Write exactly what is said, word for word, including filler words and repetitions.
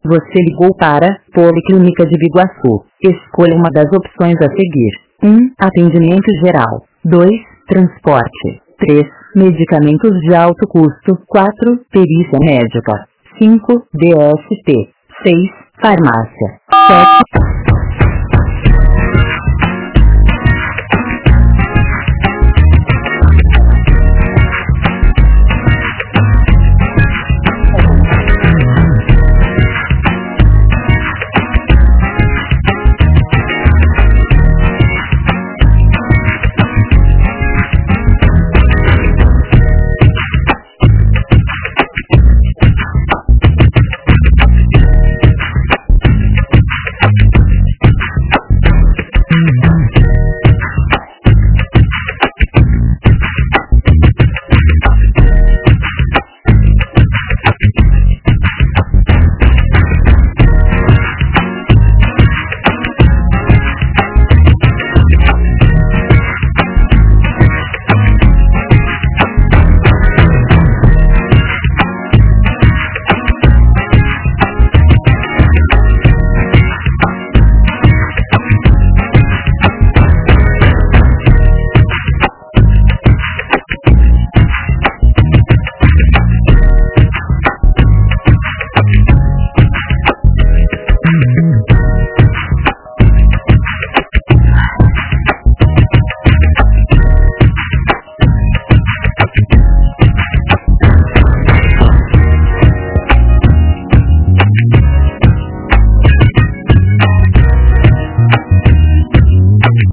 Você ligou para Policlínica de Biguaçu. Escolha uma das opções a seguir. um. Atendimento geral. dois. Transporte. três. Medicamentos de alto custo. quatro. Perícia médica. cinco. D S T. seis. Farmácia. sete.